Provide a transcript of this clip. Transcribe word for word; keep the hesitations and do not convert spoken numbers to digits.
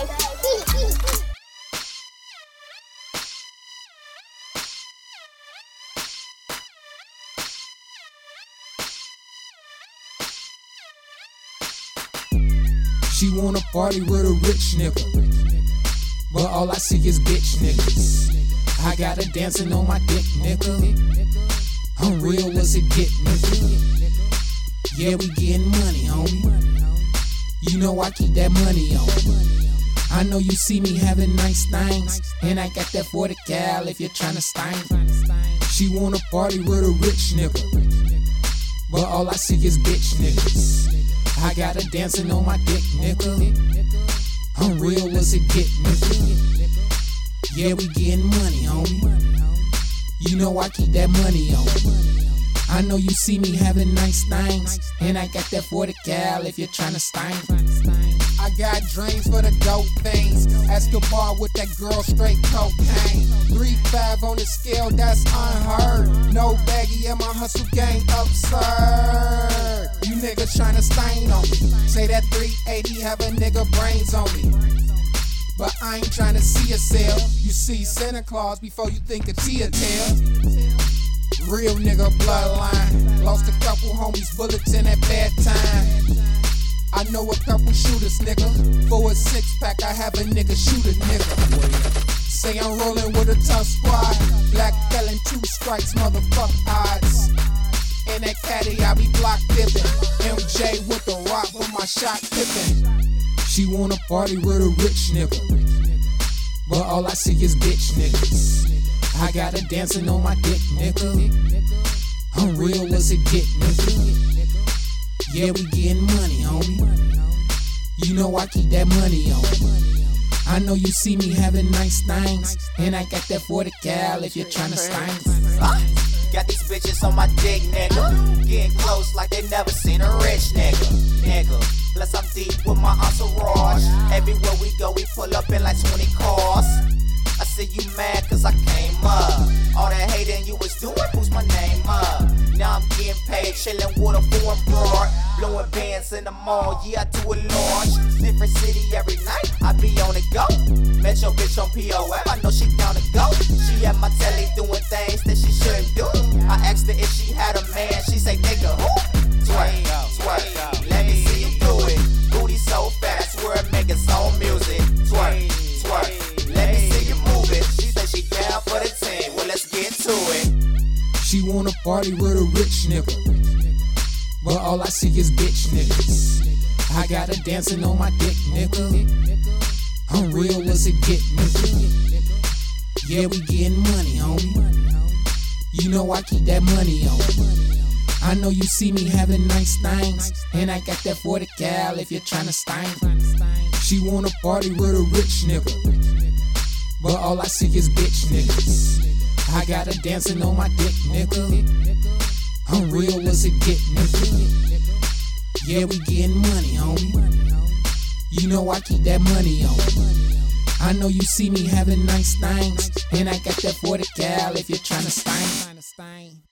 She wanna party with a rich nigga, but all I see is bitch niggas. I got her dancing on my dick, nigga. I'm real as it get, nigga. Yeah, we getting money, homie. You know I keep that money on. I know you see me having nice things, and I got that forty cal if you're tryna stain. She wanna party with a rich nigga, but all I see is bitch niggas. I got her dancing on my dick, nigga. I'm real as it get, nigga. Yeah, we getting money, homie. You know I keep that money on. I know you see me having nice things, and I got that forty cal if you're tryna stain. I got dreams for the dope things. Escobar with that girl, straight cocaine. Three five on the scale, that's unheard. No baggy in my hustle game, absurd. You niggas tryna stain on me. Say that three eighty have a nigga brains on me, but I ain't tryna see a sale. You see Santa Claus before you think of Tia Tail. Real nigga bloodline. Lost a couple homies, bullets in at bad time. I know a couple shooters, nigga. For a six pack, I have a nigga shoot a nigga. Say I'm rolling with a tough squad. Black felon, two strikes, motherfuck odds. In that caddy, I be block dipping. M J with the rock with my shot tipping. She wanna party with a rich nigga, but all I see is bitch niggas. I got her dancing on my dick, nigga. I'm real as it get, nigga. Yeah, we getting money, homie. You know I keep that money on. I know you see me having nice things, and I got that forty cal if you're tryna stain. Uh, got these bitches on my dick, nigga. Getting close like they never seen a rich nigga. Nigga. Plus I'm deep with my entourage. Everywhere we go, we pull up in like twenty cars. I see you mad cause I came up. All that hating you was doing, boost my name up. Now I'm getting paid, chillin' with a foreign broad. Blowing bands in the mall, yeah I do it large. Different city every night, I be on the go. Met your bitch on P O F, I know she down to go. She at my telly doing things that she shouldn't do. I asked her if she had a man, she say nigga who? Twerk, twerk, let me see you do it. Booty so fat, I swear it make its own music. Twerk, twerk, let me see you move it. She say she down for the team, well let's get to it. She wanna party with a rich nigga, but all I see is bitch niggas. I got her dancing on my dick, nigga. I'm real as it get, nigga. Yeah, we getting money, homie. You know I keep that money on. I know you see me having nice things, and I got that forty cal if you're tryna stain. She wanna party with a rich nigga, but all I see is bitch niggas. I got her dancing on my dick, nigga. I'm real as it get, nigga. Yeah, we getting money, homie. You know I keep that money on. I know you see me having nice things, and I got that forty cal if you're tryna stain.